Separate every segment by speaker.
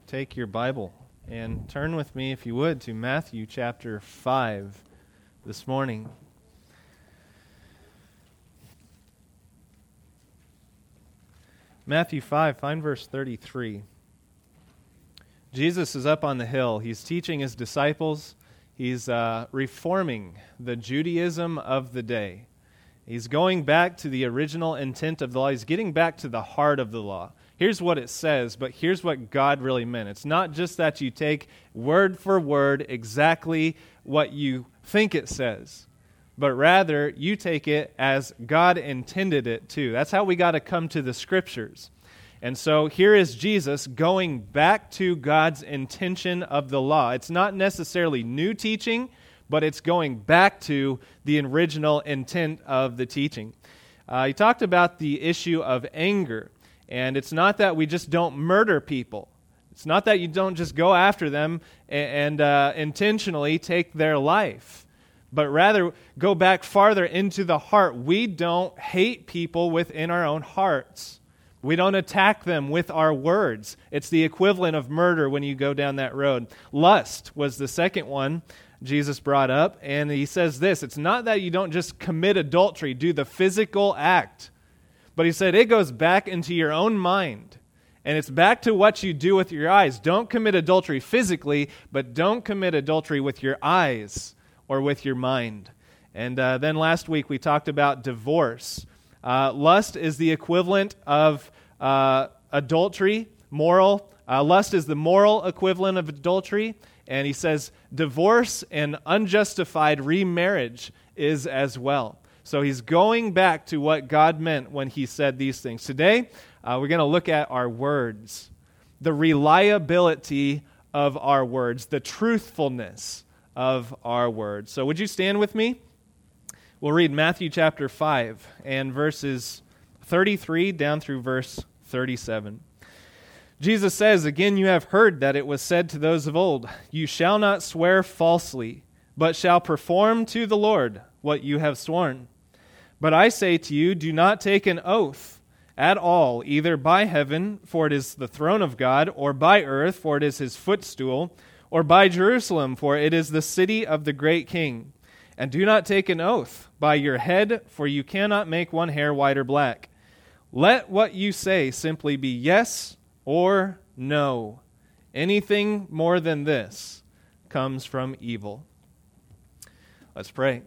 Speaker 1: take your Bible and turn with me, if you would, to Matthew chapter 5 this morning. Matthew 5, find verse 33. Jesus is up on the hill. He's teaching his disciples. He's reforming the Judaism of the day. He's going back to the original intent of the law. He's getting back to the heart of the law. Here's what it says, but here's what God really meant. It's not just that you take word for word exactly what you think it says, but rather you take it as God intended it to. That's how we got to come to the Scriptures. And so here is Jesus going back to God's intention of the law. It's not necessarily new teaching, but it's going back to the original intent of the teaching. He talked about the issue of anger, and it's not that we just don't murder people. It's not that you don't just go after them and intentionally take their life, but rather go back farther into the heart. We don't hate people within our own hearts. We don't attack them with our words. It's the equivalent of murder when you go down that road. Lust was the second one Jesus brought up, and he says this, it's not that you don't just commit adultery, do the physical act, but he said it goes back into your own mind, and it's back to what you do with your eyes. Don't commit adultery physically, but don't commit adultery with your eyes or with your mind. And then last week we talked about divorce. Lust is the equivalent of adultery, moral. Lust is the moral equivalent of adultery. And he says divorce and unjustified remarriage is as well. So he's going back to what God meant when he said these things. Today, we're going to look at our words, the reliability of our words, the truthfulness of our words. So would you stand with me? We'll read Matthew chapter 5 and verses 33 down through verse 37. Jesus says, "Again you have heard that it was said to those of old, 'You shall not swear falsely, but shall perform to the Lord what you have sworn.' But I say to you, do not take an oath at all, either by heaven, for it is the throne of God, or by earth, for it is his footstool, or by Jerusalem, for it is the city of the great King. And do not take an oath by your head, for you cannot make one hair white or black. Let what you say simply be yes or no. Anything more than this comes from evil." Let's pray.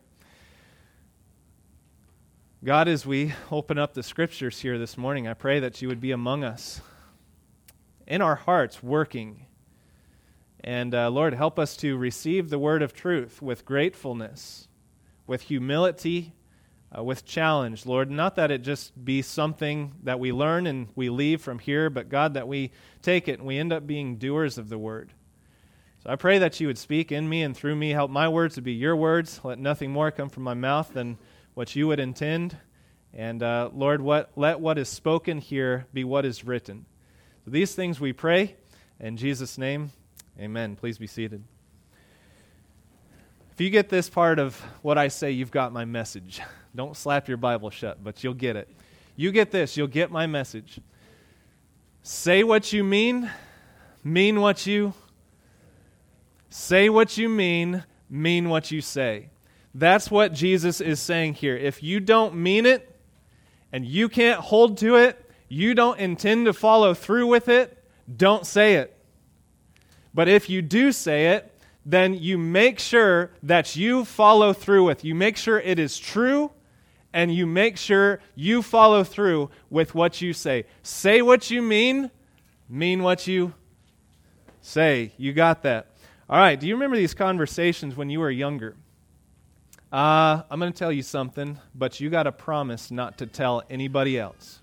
Speaker 1: God, as we open up the Scriptures here this morning, I pray that you would be among us, in our hearts, working. And Lord, help us to receive the word of truth with gratefulness, with humility, with challenge, Lord. Not that it just be something that we learn and we leave from here, but God, that we take it and we end up being doers of the word. So I pray that you would speak in me and through me. Help my words to be your words. Let nothing more come from my mouth than what you would intend. And Lord, let what is spoken here be what is written. So these things we pray in Jesus' name. Amen. Please be seated. If you get this part of what I say, you've got my message. Don't slap your Bible shut, but you'll get it. You get this, you'll get my message. Say what you mean what you say what you mean what you say. That's what Jesus is saying here. If you don't mean it, and you can't hold to it, you don't intend to follow through with it, don't say it. But if you do say it, then you make sure that you follow through with. You make sure it is true, and you make sure you follow through with what you say. Say what you mean what you say. You got that. All right, do you remember these conversations when you were younger? I'm going to tell you something, but you got to promise not to tell anybody else.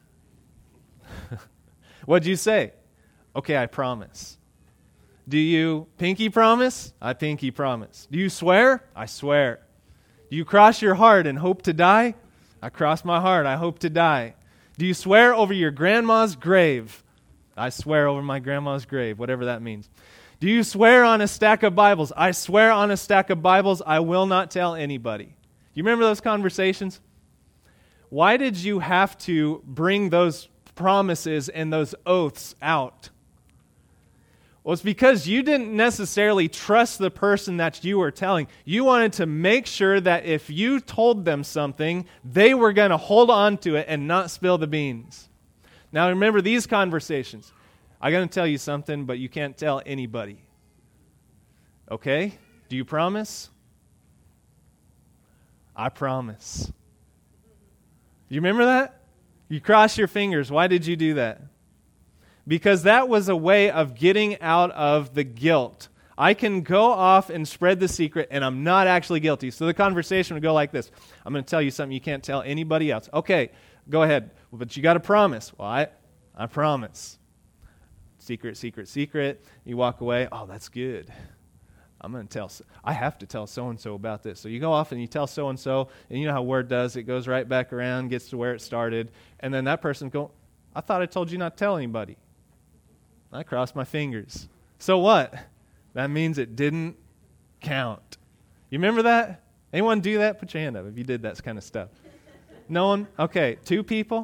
Speaker 1: What'd you say? Okay, I promise. Do you pinky promise? I pinky promise. Do you swear? I swear. Do you cross your heart and hope to die? I cross my heart, I hope to die. Do you swear over your grandma's grave? I swear over my grandma's grave, whatever that means. Do you swear on a stack of Bibles? I swear on a stack of Bibles, I will not tell anybody. You remember those conversations? Why did you have to bring those promises and those oaths out? Well, it's because you didn't necessarily trust the person that you were telling. You wanted to make sure that if you told them something, they were going to hold on to it and not spill the beans. Now, remember these conversations. I'm going to tell you something, but you can't tell anybody. Okay? Do you promise? I promise. You remember that? You cross your fingers. Why did you do that? Because that was a way of getting out of the guilt. I can go off and spread the secret, and I'm not actually guilty. So the conversation would go like this. I'm going to tell you something you can't tell anybody else. Okay, go ahead. But you got to promise. Well, I promise. Secret, secret, secret. You walk away. Oh, that's good. I have to tell so-and-so about this. So you go off and you tell so-and-so, and you know how word does. It goes right back around, gets to where it started, and then that person goes, I thought I told you not to tell anybody. I crossed my fingers. So what? That means it didn't count. You remember that? Anyone do that? Put your hand up if you did that kind of stuff. No one? Okay, 2 people?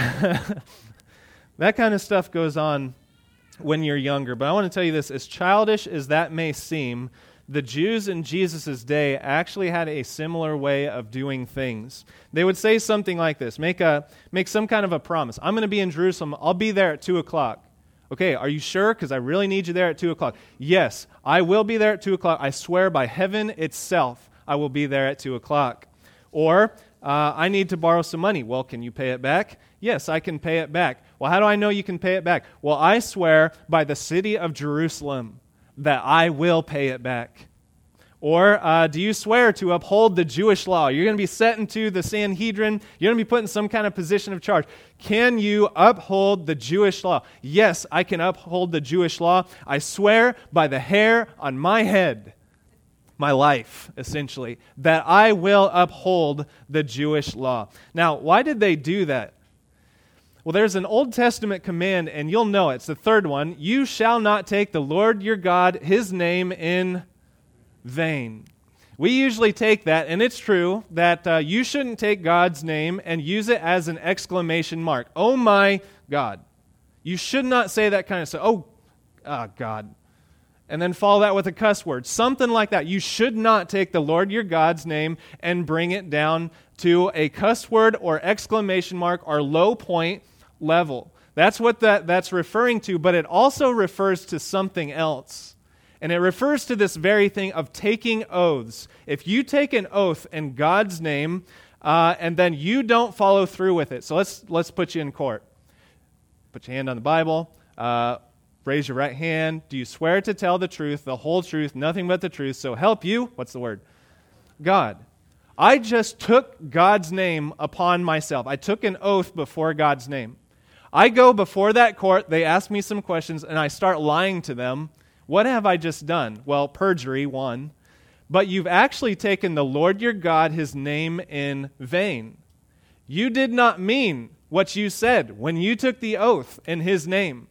Speaker 1: That kind of stuff goes on when you're younger. But I want to tell you this, as childish as that may seem, the Jews in Jesus' day actually had a similar way of doing things. They would say something like this, make some kind of a promise. I'm going to be in Jerusalem. I'll be there at 2 o'clock. Okay, are you sure? Because I really need you there at 2 o'clock. Yes, I will be there at 2 o'clock. I swear by heaven itself, I will be there at 2 o'clock. Or, I need to borrow some money. Well, can you pay it back? Yes, I can pay it back. Well, how do I know you can pay it back? Well, I swear by the city of Jerusalem that I will pay it back. Or do you swear to uphold the Jewish law? You're going to be set into the Sanhedrin. You're going to be put in some kind of position of charge. Can you uphold the Jewish law? Yes, I can uphold the Jewish law. I swear by the hair on my head, my life, essentially, that I will uphold the Jewish law. Now, why did they do that? Well, there's an Old Testament command, and you'll know it. It's the 3rd one. You shall not take the Lord your God, his name in vain. We usually take that, and it's true, that you shouldn't take God's name and use it as an exclamation mark. Oh my God. You should not say that kind of stuff. Oh, God. And then follow that with a cuss word. Something like that. You should not take the Lord your God's name and bring it down to a cuss word or exclamation mark or low point level. That's what that's referring to, but it also refers to something else. And it refers to this very thing of taking oaths. If you take an oath in God's name, and then you don't follow through with it. So let's put you in court. Put your hand on the Bible. Raise your right hand. Do you swear to tell the truth, the whole truth, nothing but the truth, so help you? What's the word? God. I just took God's name upon myself. I took an oath before God's name. I go before that court, they ask me some questions, and I start lying to them. What have I just done? Well, perjury, 1. But you've actually taken the Lord your God, his name, in vain. You did not mean what you said when you took the oath in his name.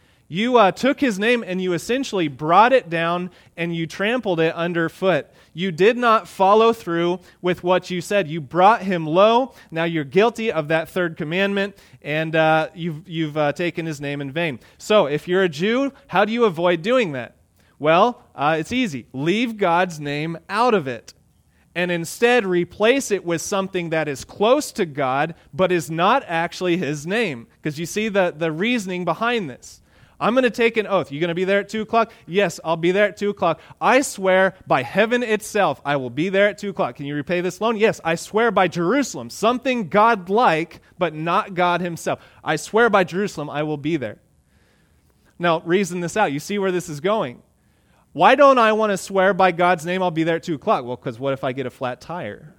Speaker 1: You took his name and you essentially brought it down and you trampled it underfoot. You did not follow through with what you said. You brought him low. Now you're guilty of that 3rd commandment, and you've taken his name in vain. So if you're a Jew, how do you avoid doing that? Well, it's easy. Leave God's name out of it, and instead replace it with something that is close to God but is not actually his name. Because you see the reasoning behind this. I'm going to take an oath. You going to be there at 2 o'clock? Yes, I'll be there at 2 o'clock. I swear by heaven itself, I will be there at 2 o'clock. Can you repay this loan? Yes, I swear by Jerusalem, something God-like, but not God himself. I swear by Jerusalem, I will be there. Now, reason this out. You see where this is going. Why don't I want to swear by God's name I'll be there at 2 o'clock? Well, because what if I get a flat tire?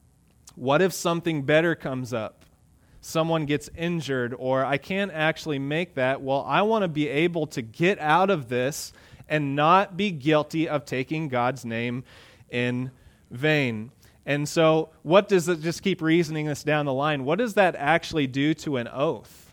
Speaker 1: What if something better comes up? Someone gets injured, or I can't actually make that. Well, I want to be able to get out of this and not be guilty of taking God's name in vain. And so what does it, just keep reasoning this down the line, what does that actually do to an oath?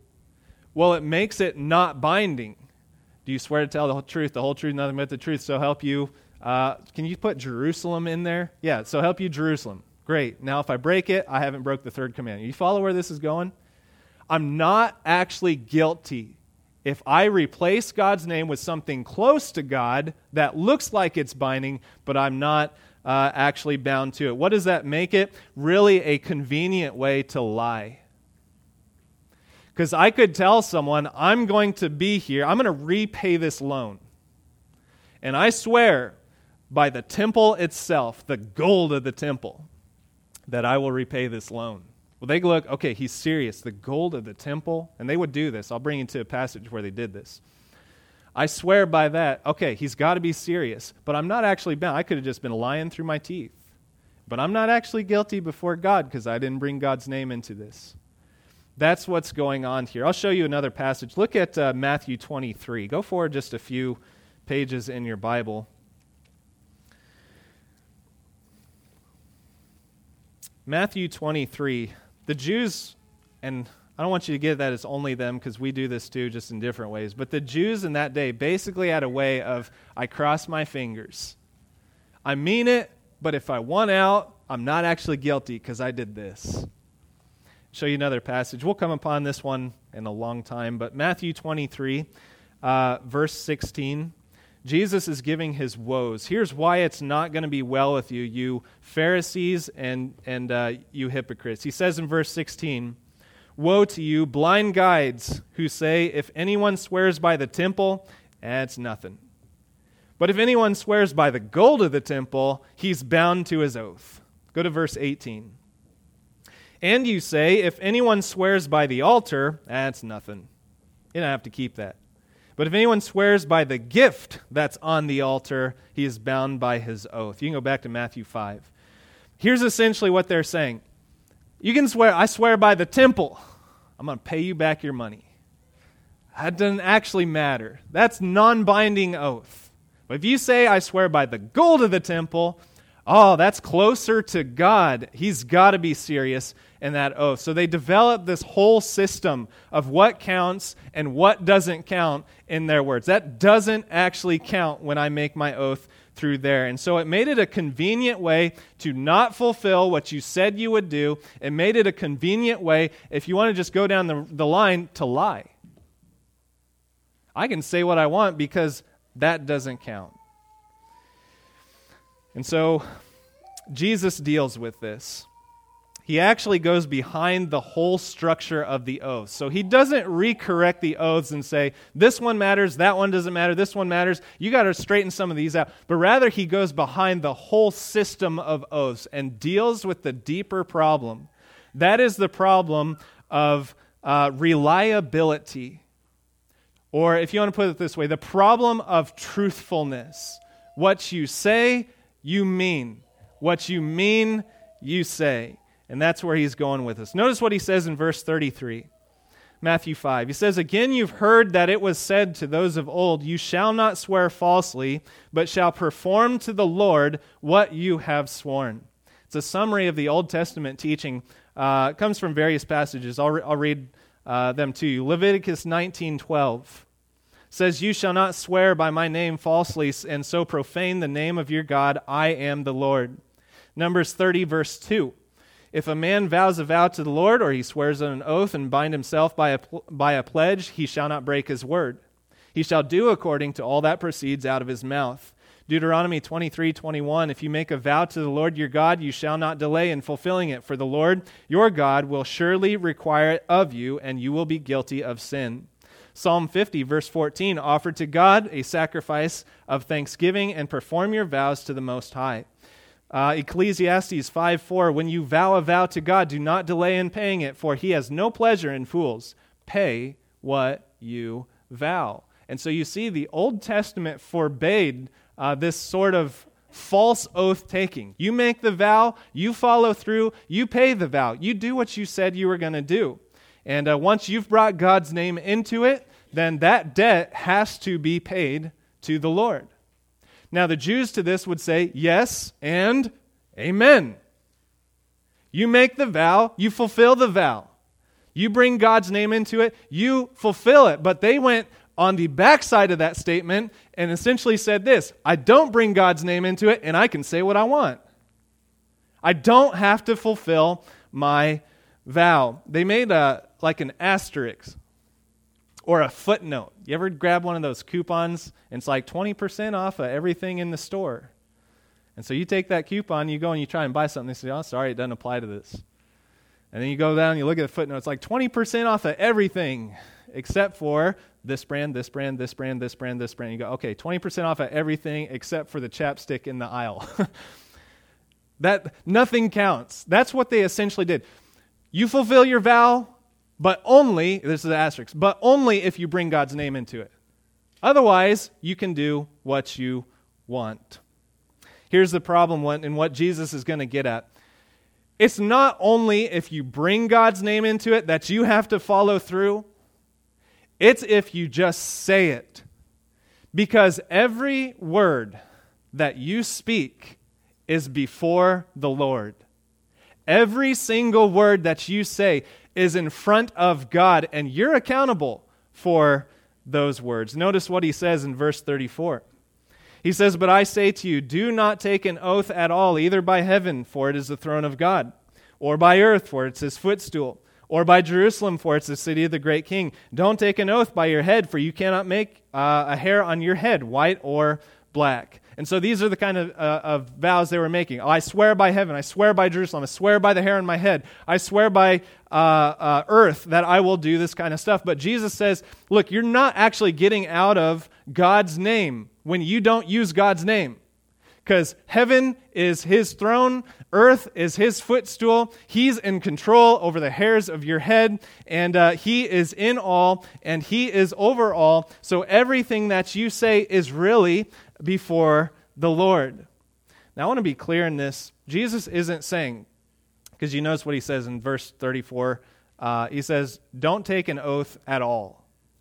Speaker 1: Well, it makes it not binding. Do you swear to tell the whole truth, nothing but the truth, so help you? Can you put Jerusalem in there? Yeah, so help you Jerusalem. Great. Now, if I break it, I haven't broke the 3rd commandment. You follow where this is going? I'm not actually guilty if I replace God's name with something close to God that looks like it's binding, but I'm not actually bound to it. What does that make it? Really a convenient way to lie. Because I could tell someone, I'm going to be here, I'm going to repay this loan. And I swear, by the temple itself, the gold of the temple, that I will repay this loan. Well, they look, okay, he's serious, the gold of the temple, and they would do this. I'll bring you to a passage where they did this. I swear by that, okay, he's got to be serious, but I'm not actually bound. I could have just been lying through my teeth. But I'm not actually guilty before God because I didn't bring God's name into this. That's what's going on here. I'll show you another passage. Look at Matthew 23. Go forward just a few pages in your Bible. Matthew 23. The Jews, and I don't want you to get that it's only them because we do this too, just in different ways. But the Jews in that day basically had a way of, I cross my fingers. I mean it, but if I want out, I'm not actually guilty because I did this. Show you another passage. We'll come upon this one in a long time, but Matthew 23, verse 16. Jesus is giving his woes. Here's why it's not going to be well with you, you Pharisees and you hypocrites. He says in verse 16, "Woe to you, blind guides, who say, if anyone swears by the temple, it's nothing. But if anyone swears by the gold of the temple, he's bound to his oath." Go to verse 18. "And you say, if anyone swears by the altar, that's nothing. You don't have to keep that. But if anyone swears by the gift that's on the altar, he is bound by his oath." You can go back to Matthew 5. Here's essentially what they're saying. You can swear, I swear by the temple, I'm going to pay you back your money. That doesn't actually matter. That's non-binding oath. But if you say, I swear by the gold of the temple, oh, that's closer to God. He's got to be serious in that oath. So they developed this whole system of what counts and what doesn't count in their words. That doesn't actually count when I make my oath through there. And so it made it a convenient way to not fulfill what you said you would do. It made it a convenient way, if you want to just go down the line, to lie. I can say what I want because that doesn't count. And so Jesus deals with this. He actually goes behind the whole structure of the oath. So he doesn't recorrect the oaths and say, this one matters, that one doesn't matter, this one matters. You got to straighten some of these out. But rather, he goes behind the whole system of oaths and deals with the deeper problem. That is the problem of reliability. Or if you want to put it this way, the problem of truthfulness. What you say, you mean. What you mean, you say. And that's where he's going with us. Notice what he says in verse 33, Matthew 5. He says, "Again you've heard that it was said to those of old, you shall not swear falsely, but shall perform to the Lord what you have sworn." It's a summary of the Old Testament teaching. It comes from various passages. I'll read them to you. Leviticus 19:12 says, "You shall not swear by my name falsely and so profane the name of your God. I am the Lord." Numbers 30, verse 2. "If a man vows a vow to the Lord, or he swears on an oath and bind himself by a pledge, he shall not break his word. He shall do according to all that proceeds out of his mouth." Deuteronomy 23:21, "If you make a vow to the Lord your God, you shall not delay in fulfilling it, for the Lord your God will surely require it of you, and you will be guilty of sin." Psalm 50, verse 14, "Offer to God a sacrifice of thanksgiving and perform your vows to the Most High." Ecclesiastes 5:4, "When you vow a vow to God, do not delay in paying it, for he has no pleasure in fools. Pay what you vow." And so you see the Old Testament forbade this sort of false oath taking. You make the vow, you follow through, you pay the vow. You do what you said you were going to do. And once you've brought God's name into it, then that debt has to be paid to the Lord. Now, the Jews to this would say, yes and amen. You make the vow, you fulfill the vow. You bring God's name into it, you fulfill it. But they went on the backside of that statement and essentially said this: I don't bring God's name into it, and I can say what I want. I don't have to fulfill my vow. They made like an asterisk Or a footnote. You ever grab one of those coupons and it's like 20% off of everything in the store? And so you take that coupon, you go and you try and buy something. They say, oh, sorry, it doesn't apply to this. And then you go down and you look at the footnote. It's like 20% off of everything except for this brand, this brand, this brand, this brand, this brand. You go, okay, 20% off of everything except for the chapstick in the aisle. That nothing counts. That's what they essentially did. You fulfill your vow, but only, this is an asterisk, but only if you bring God's name into it. Otherwise, you can do what you want. Here's the problem and what Jesus is going to get at. It's not only if you bring God's name into it that you have to follow through. It's if you just say it. Because every word that you speak is before the Lord. Every single word that you say is in front of God, and you're accountable for those words. Notice what he says in verse 34. He says, "But I say to you, do not take an oath at all, either by heaven, for it is the throne of God, or by earth, for it's his footstool, or by Jerusalem, for it's the city of the great king. Don't take an oath by your head, for you cannot make a hair on your head white or black." And so these are the kind of vows they were making. Oh, I swear by heaven, I swear by Jerusalem, I swear by the hair on my head, I swear by earth that I will do this kind of stuff. But Jesus says, look, you're not actually getting out of God's name when you don't use God's name. Because heaven is his throne, earth is his footstool, he's in control over the hairs of your head, and he is in all, and he is over all. So everything that you say is really before the Lord. Now I want to be clear in this. Jesus isn't saying, because you notice what he says in verse 34, he says, don't take an oath at all.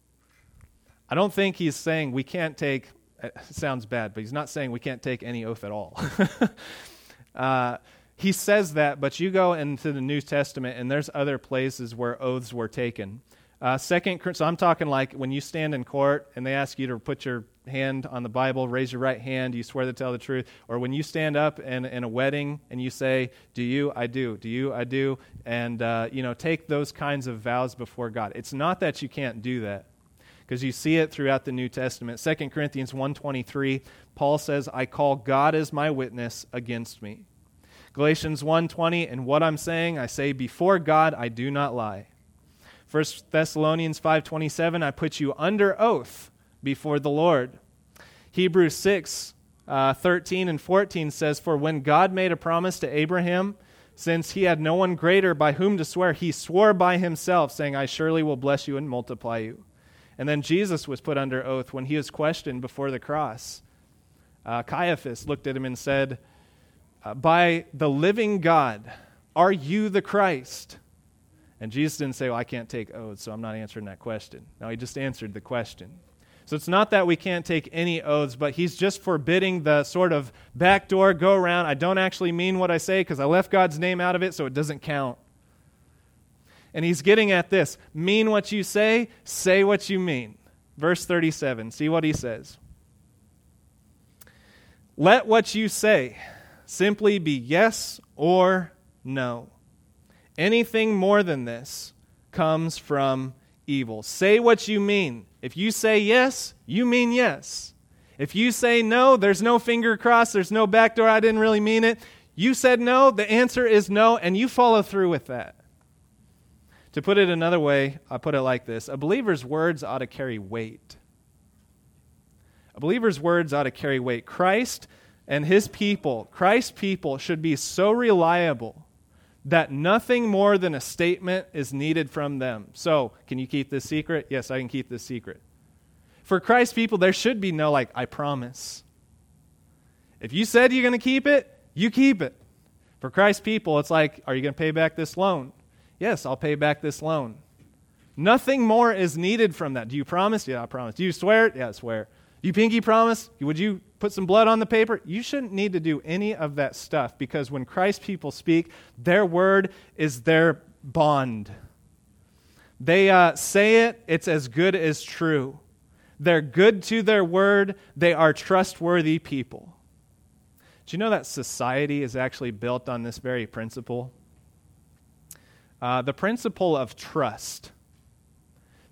Speaker 1: I don't think he's saying we can't take, it sounds bad, but he's not saying we can't take any oath at all. He says that, but you go into the New Testament and there's other places where oaths were taken. So I'm talking like when you stand in court and they ask you to put your hand on the Bible, raise your right hand, you swear to tell the truth. Or when you stand up in a wedding and you say, do you, I do, do you, I do, and take those kinds of vows before God. It's not that you can't do that, because you see it throughout the New Testament. 2 Corinthians 1:23, Paul says, I call God as my witness against me. Galatians 1:20, and what I'm saying, I say before God, I do not lie. 1 Thessalonians 5:27, I put you under oath before the Lord. Hebrews 6:13 and 14 says, for when God made a promise to Abraham, since he had no one greater by whom to swear, he swore by himself, saying, I surely will bless you and multiply you. And then Jesus was put under oath when he was questioned before the cross. Caiaphas looked at him and said, by the living God, are you the Christ? And Jesus didn't say, well, I can't take oaths, so I'm not answering that question. No, he just answered the question. So it's not that we can't take any oaths, but he's just forbidding the sort of backdoor go around. I don't actually mean what I say because I left God's name out of it, so it doesn't count. And he's getting at this. Mean what you say what you mean. Verse 37, see what he says. Let what you say simply be yes or no. Anything more than this comes from evil. Say what you mean. If you say yes, you mean yes. If you say no, there's no finger crossed, there's no backdoor, I didn't really mean it. You said no, the answer is no, and you follow through with that. To put it another way, I put it like this. A believer's words ought to carry weight. A believer's words ought to carry weight. Christ and his people, Christ's people, should be so reliable that nothing more than a statement is needed from them. So, can you keep this secret? Yes, I can keep this secret. For Christ's people, there should be no, I promise. If you said you're going to keep it, you keep it. For Christ's people, it's like, are you going to pay back this loan? Yes, I'll pay back this loan. Nothing more is needed from that. Do you promise? Yeah, I promise. Do you swear? Yeah, I swear. You pinky promise? Would you put some blood on the paper? You shouldn't need to do any of that stuff, because when Christ's people speak, their word is their bond. They say it, it's as good as true. They're good to their word. They are trustworthy people. Do you know that society is actually built on this very principle? The principle of trust.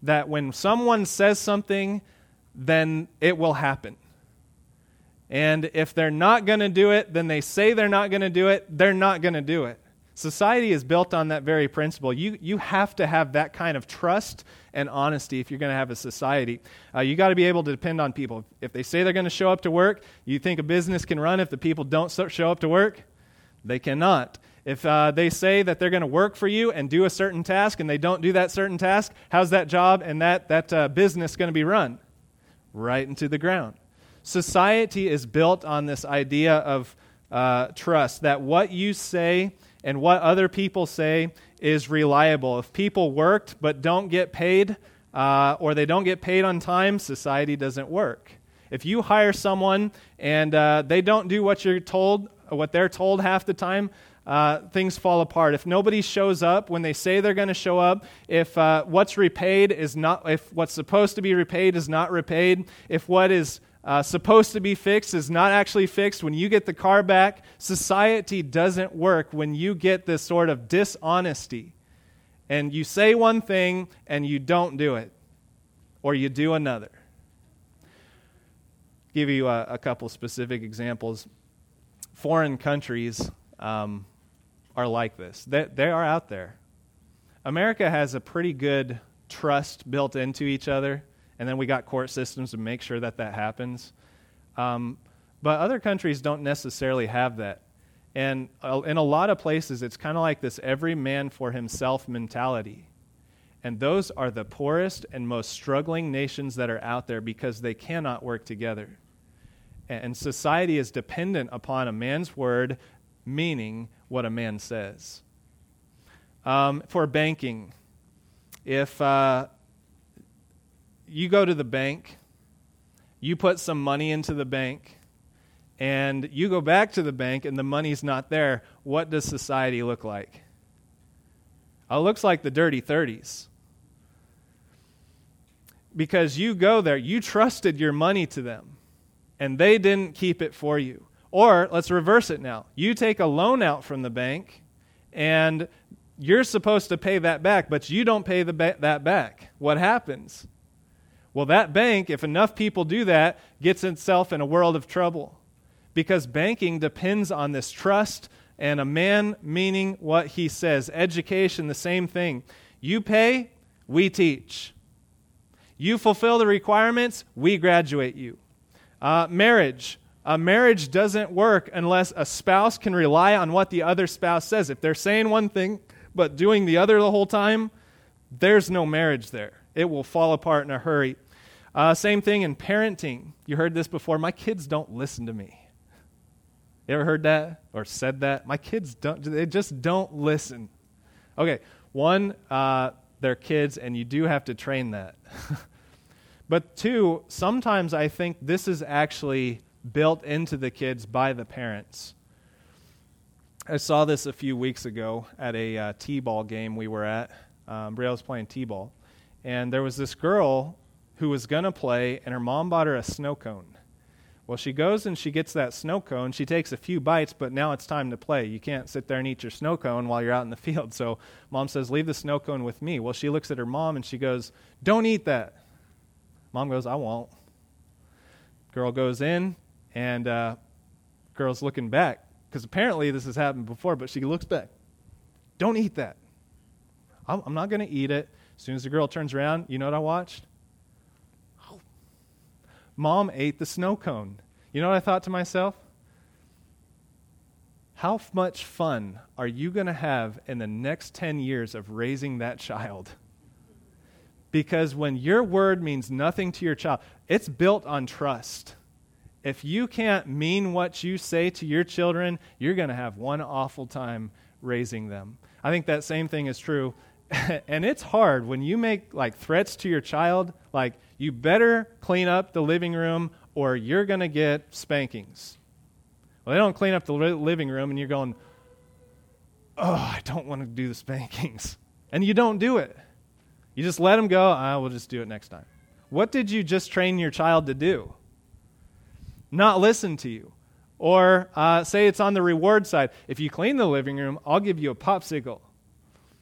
Speaker 1: that when someone says something, then it will happen. And if they're not going to do it, then they say they're not going to do it, they're not going to do it. Society is built on that very principle. You have to have that kind of trust and honesty if you're going to have a society. You got to be able to depend on people. If they say they're going to show up to work, you think a business can run if the people don't show up to work? They cannot. If they say that they're going to work for you and do a certain task and they don't do that certain task, how's that job and that business going to be run? Right into the ground. Society is built on this idea of trust, that what you say and what other people say is reliable. If people worked but don't get paid, or they don't get paid on time, society doesn't work. If you hire someone and they don't do what they're told half the time, things fall apart. If nobody shows up when they say they're going to show up, if what's supposed to be repaid is not repaid, if what is supposed to be fixed is not actually fixed, when you get the car back, society doesn't work when you get this sort of dishonesty. And you say one thing and you don't do it, or you do another. Give you a couple specific examples. Foreign countries are like this. They are out there. America has a pretty good trust built into each other. And then we got court systems to make sure that happens. But other countries don't necessarily have that. And in a lot of places, it's kind of like this every man for himself mentality. And those are the poorest and most struggling nations that are out there because they cannot work together. And society is dependent upon a man's word, meaning what a man says. For banking, if you go to the bank, you put some money into the bank, and you go back to the bank and the money's not there, what does society look like? It looks like the dirty 30s. Because you go there, you trusted your money to them, and they didn't keep it for you. Or, let's reverse it now. You take a loan out from the bank, and you're supposed to pay that back, but you don't pay that back. What happens? Well, that bank, if enough people do that, gets itself in a world of trouble. Because banking depends on this trust and a man meaning what he says. Education, the same thing. You pay, we teach. You fulfill the requirements, we graduate you. Marriage. A marriage doesn't work unless a spouse can rely on what the other spouse says. If they're saying one thing but doing the other the whole time, there's no marriage there. It will fall apart in a hurry. Same thing in parenting. You heard this before. My kids don't listen to me. You ever heard that or said that? My kids they just don't listen. Okay, one, they're kids and you do have to train that. But two, sometimes I think this is actually built into the kids by the parents. I saw this a few weeks ago at a t-ball game we were at. Brielle was playing t-ball. And there was this girl who was going to play, and her mom bought her a snow cone. Well, she goes and she gets that snow cone. She takes a few bites, but now it's time to play. You can't sit there and eat your snow cone while you're out in the field. So mom says, leave the snow cone with me. Well, she looks at her mom and she goes, don't eat that. Mom goes, I won't. Girl goes in, and girl's looking back, because apparently this has happened before, but she looks back. Don't eat that. I'm not going to eat it. As soon as the girl turns around, you know what I watched? Mom ate the snow cone. You know what I thought to myself? How much fun are you going to have in the next 10 years of raising that child? Because when your word means nothing to your child, it's built on trust. If you can't mean what you say to your children, you're going to have one awful time raising them. I think that same thing is true. And it's hard when you make like threats to your child, like you better clean up the living room or you're going to get spankings. Well, they don't clean up the living room and you're going, oh, I don't want to do the spankings. And you don't do it. You just let them go, we'll just do it next time. What did you just train your child to do? Not listen to you. Or say it's on the reward side. If you clean the living room, I'll give you a popsicle.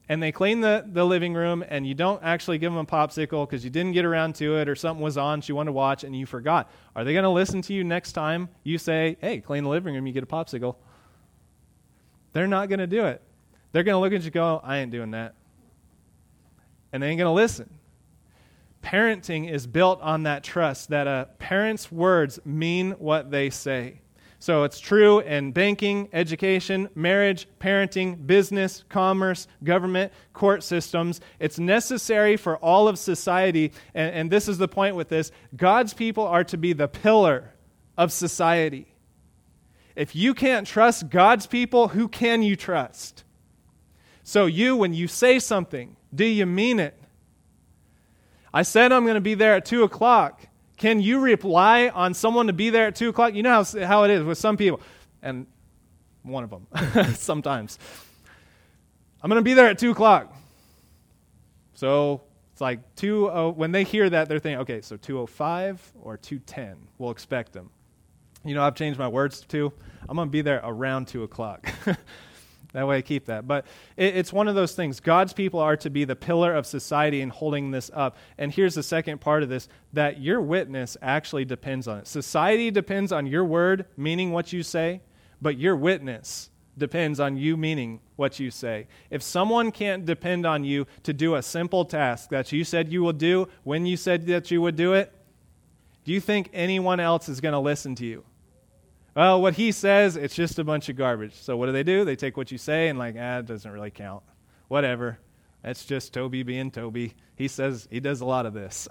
Speaker 1: and they clean the living room, and you don't actually give them a popsicle because you didn't get around to it or something was on so you wanted to watch and you forgot, are they going to listen to you next time you say, hey, clean the living room, you get a popsicle? They're not going to do it. They're going to look at you and go, I ain't doing that. And they ain't going to listen. Parenting is built on that trust that a parent's words mean what they say. So it's true in banking, education, marriage, parenting, business, commerce, government, court systems. It's necessary for all of society, and this is the point with this. God's people are to be the pillar of society. If you can't trust God's people, who can you trust? So when you say something, do you mean it? I said I'm going to be there at 2 o'clock. Can you rely on someone to be there at 2 o'clock? You know how it is with some people, and one of them sometimes. I'm going to be there at 2 o'clock. So it's like when they hear that, they're thinking, okay, so 2:05 or 2:10, we'll expect them. You know, I've changed my words to, I'm going to be there around 2 o'clock. That way I keep that. But it's one of those things. God's people are to be the pillar of society in holding this up. And here's the second part of this, that your witness actually depends on it. Society depends on your word, meaning what you say, but your witness depends on you meaning what you say. If someone can't depend on you to do a simple task that you said you will do when you said that you would do it, do you think anyone else is going to listen to you? Well, what he says, it's just a bunch of garbage. So what do? They take what you say and it doesn't really count. Whatever. That's just Toby being Toby. He says he does a lot of this.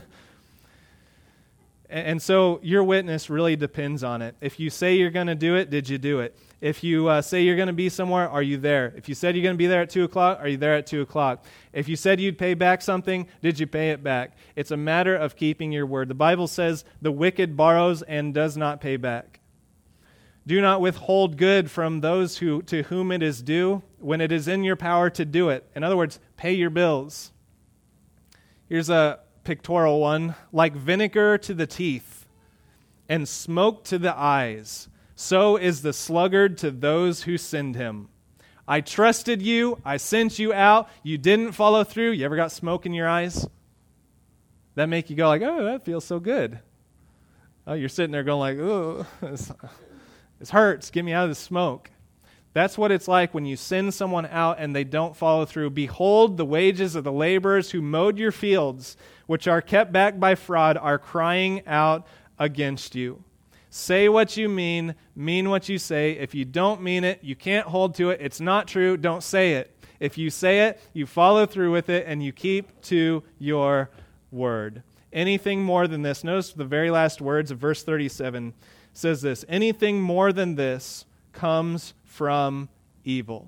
Speaker 1: And so your witness really depends on it. If you say you're going to do it, did you do it? If you say you're going to be somewhere, are you there? If you said you're going to be there at 2 o'clock, are you there at 2 o'clock? If you said you'd pay back something, did you pay it back? It's a matter of keeping your word. The Bible says the wicked borrows and does not pay back. Do not withhold good from those to whom it is due when it is in your power to do it. In other words, pay your bills. Here's a pictorial one. Like vinegar to the teeth and smoke to the eyes, so is the sluggard to those who send him. I trusted you. I sent you out. You didn't follow through. You ever got smoke in your eyes? That make you go oh, that feels so good. Oh, you're sitting there going oh, this hurts. Get me out of the smoke. That's what it's like when you send someone out and they don't follow through. Behold, the wages of the laborers who mowed your fields, which are kept back by fraud, are crying out against you. Say what you mean what you say. If you don't mean it, you can't hold to it. It's not true. Don't say it. If you say it, you follow through with it, and you keep to your word. Anything more than this, notice the very last words of verse 37 says this, anything more than this comes from evil.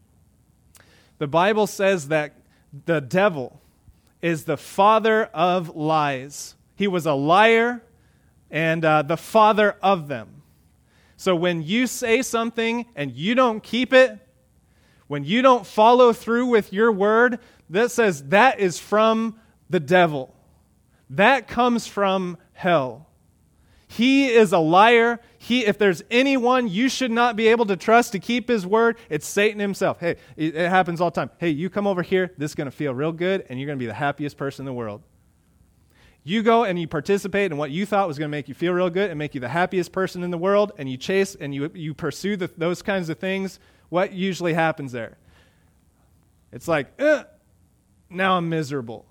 Speaker 1: The Bible says that the devil is the father of lies. He was a liar and the father of them. So when you say something and you don't keep it, when you don't follow through with your word, that says that is from the devil. That comes from hell. He is a liar. If there's anyone you should not be able to trust to keep his word, it's Satan himself. Hey, it happens all the time. Hey, you come over here, this is going to feel real good, and you're going to be the happiest person in the world. You go and you participate in what you thought was going to make you feel real good and make you the happiest person in the world, and you chase and you pursue those kinds of things. What usually happens there? It's like, now I'm miserable.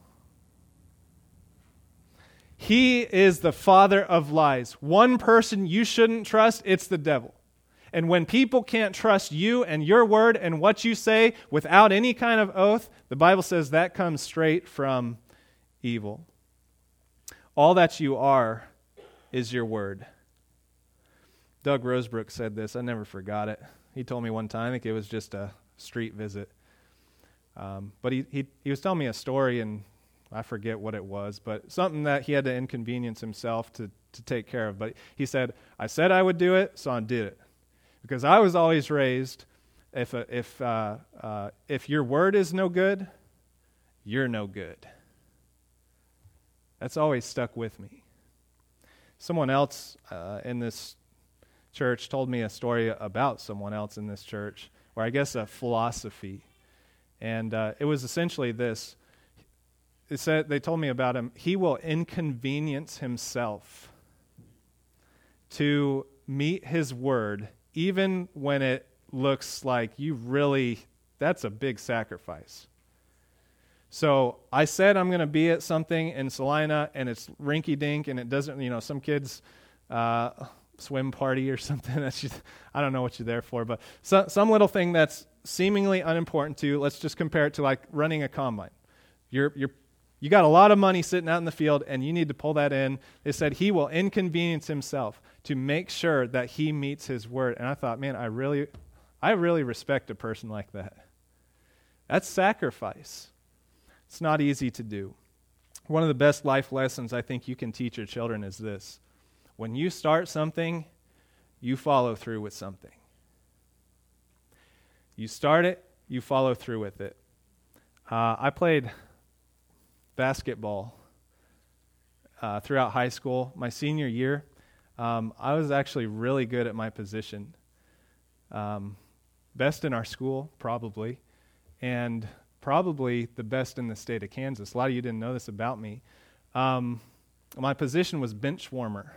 Speaker 1: He is the father of lies. One person you shouldn't trust, it's the devil. And when people can't trust you and your word and what you say without any kind of oath, the Bible says that comes straight from evil. All that you are is your word. Doug Rosebrook said this. I never forgot it. He told me one time, I think it was just a street visit. But he was telling me a story, and I forget what it was, but something that he had to inconvenience himself to take care of. But he said I would do it, so I did it. Because I was always raised, if your word is no good, you're no good. That's always stuck with me. Someone else in this church told me a story about someone else in this church, or I guess a philosophy. And it was essentially this. It said, they told me about him. He will inconvenience himself to meet his word, even when it looks like that's a big sacrifice. So I said I'm going to be at something in Salina, and it's rinky-dink, and it doesn't, some kids swim party or something. I don't know what you're there for, but some little thing that's seemingly unimportant to you. Let's just compare it to like running a combine. You got a lot of money sitting out in the field, and you need to pull that in. They said he will inconvenience himself to make sure that he meets his word. And I thought, man, I really respect a person like that. That's sacrifice. It's not easy to do. One of the best life lessons I think you can teach your children is this. When you start something, you follow through with something. You start it, you follow through with it. I played basketball throughout high school. My senior year, I was actually really good at my position. Best in our school, probably, and probably the best in the state of Kansas. A lot of you didn't know this about me. My position was bench warmer.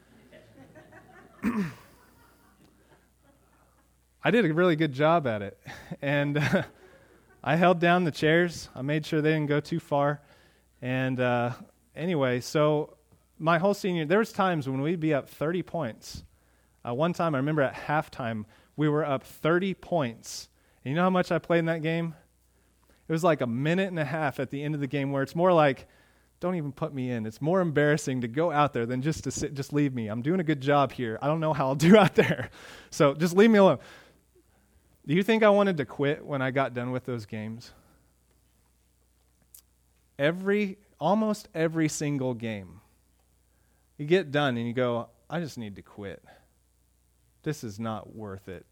Speaker 1: I did a really good job at it, and I held down the chairs. I made sure they didn't go too far, and anyway, so my whole senior, there was times when we'd be up 30 points. One time, I remember at halftime, we were up 30 points. And you know how much I played in that game? It was like a minute and a half at the end of the game where it's more like, don't even put me in. It's more embarrassing to go out there than just to sit, just leave me. I'm doing a good job here. I don't know how I'll do out there. So just leave me alone. Do you think I wanted to quit when I got done with those games? Almost every single game. You get done and you go, I just need to quit. This is not worth it.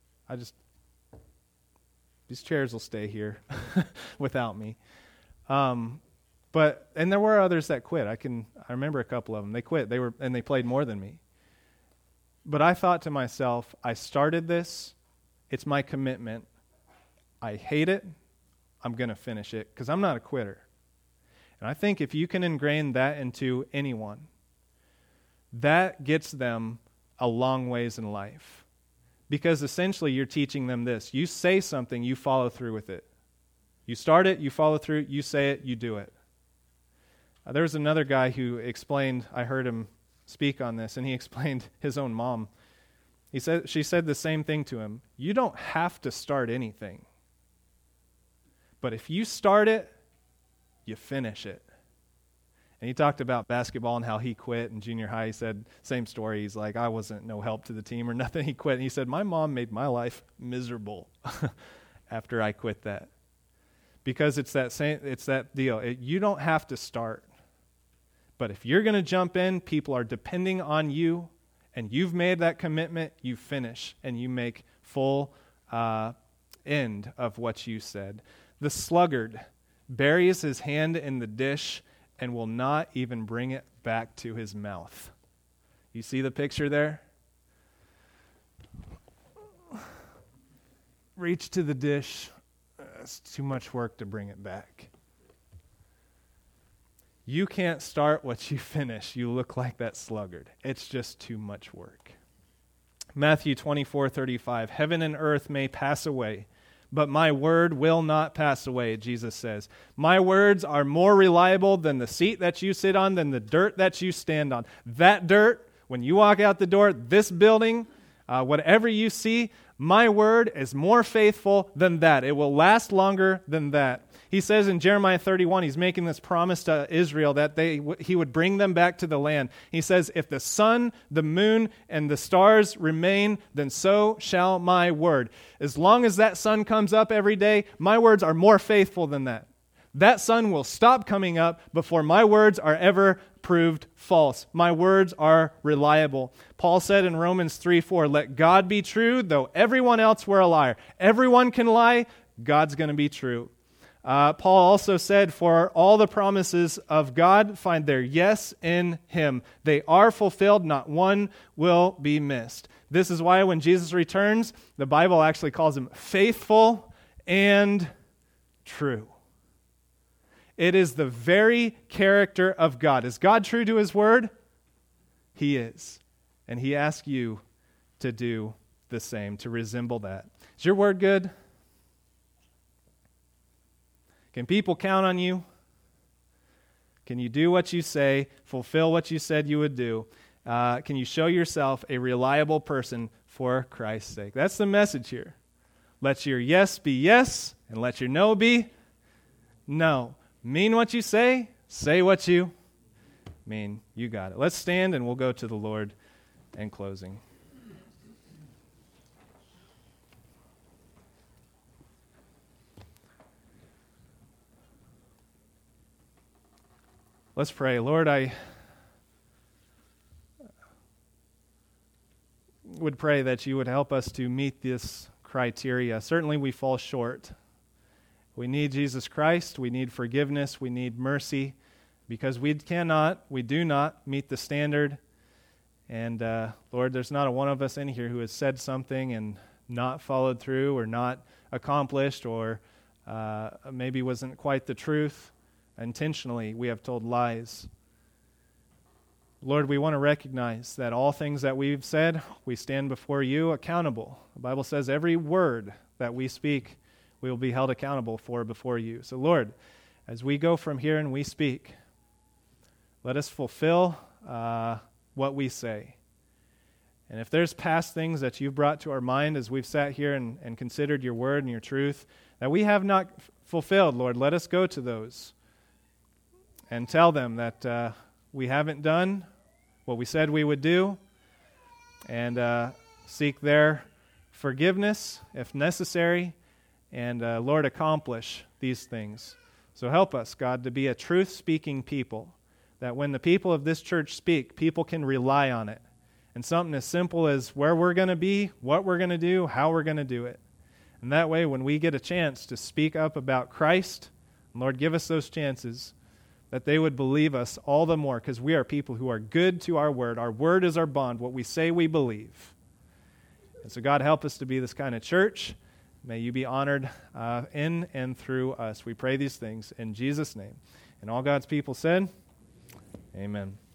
Speaker 1: These chairs will stay here without me. And there were others that quit. I remember a couple of them. They quit. They played more than me. But I thought to myself, I started this. It's my commitment. I hate it. I'm going to finish it because I'm not a quitter. And I think if you can ingrain that into anyone, that gets them a long ways in life. Because essentially you're teaching them this. You say something, you follow through with it. You start it, you follow through, you say it, you do it. There was another guy who explained, I heard him speak on this, and he explained his own mom. She said the same thing to him. You don't have to start anything. But if you start it, you finish it. And he talked about basketball and how he quit in junior high. He said, same story. He's like, I wasn't no help to the team or nothing. He quit. And he said, my mom made my life miserable after I quit that. Because it's that deal. You don't have to start. But if you're going to jump in, people are depending on you, and you've made that commitment, you finish, and you make full end of what you said. The sluggard buries his hand in the dish and will not even bring it back to his mouth. You see the picture there? Reach to the dish. It's too much work to bring it back. You can't start what you finish. You look like that sluggard. It's just too much work. Matthew 24:35, heaven and earth may pass away, but my word will not pass away, Jesus says. My words are more reliable than the seat that you sit on, than the dirt that you stand on. That dirt, when you walk out the door, this building, whatever you see, my word is more faithful than that. It will last longer than that. He says in Jeremiah 31, he's making this promise to Israel that he would bring them back to the land. He says, if the sun, the moon, and the stars remain, then so shall my word. As long as that sun comes up every day, my words are more faithful than that. That sun will stop coming up before my words are ever proved false. My words are reliable. Paul said in Romans 3:4, let God be true, though everyone else were a liar. Everyone can lie, God's going to be true. Paul also said, for all the promises of God find their yes in Him. They are fulfilled, not one will be missed. This is why when Jesus returns, the Bible actually calls Him faithful and true. It is the very character of God. Is God true to his word? He is. And he asks you to do the same, to resemble that. Is your word good? Can people count on you? Can you do what you say, fulfill what you said you would do? Can you show yourself a reliable person for Christ's sake? That's the message here. Let your yes be yes, and let your no be no. Mean what you say what you mean. You got it. Let's stand and we'll go to the Lord in closing. Let's pray. Lord, I would pray that you would help us to meet this criteria. Certainly we fall short. We need Jesus Christ. We need forgiveness. We need mercy because we do not meet the standard. And Lord, there's not a one of us in here who has said something and not followed through or not accomplished or maybe wasn't quite the truth. Intentionally, we have told lies. Lord, we want to recognize that all things that we've said, we stand before you accountable. The Bible says every word that we speak, we will be held accountable for before you. So, Lord, as we go from here and we speak, let us fulfill what we say. And if there's past things that you've brought to our mind as we've sat here and considered your word and your truth that we have not fulfilled, Lord, let us go to those and tell them that we haven't done what we said we would do, and seek their forgiveness if necessary, and Lord, accomplish these things. So help us, God, to be a truth-speaking people, that when the people of this church speak, people can rely on it. And something as simple as where we're going to be, what we're going to do, how we're going to do it. And that way, when we get a chance to speak up about Christ, Lord, give us those chances, that they would believe us all the more, because we are people who are good to our word. Our word is our bond, what we say we believe. And so God, help us to be this kind of church. May you be honored in and through us. We pray these things in Jesus' name. And all God's people said, amen.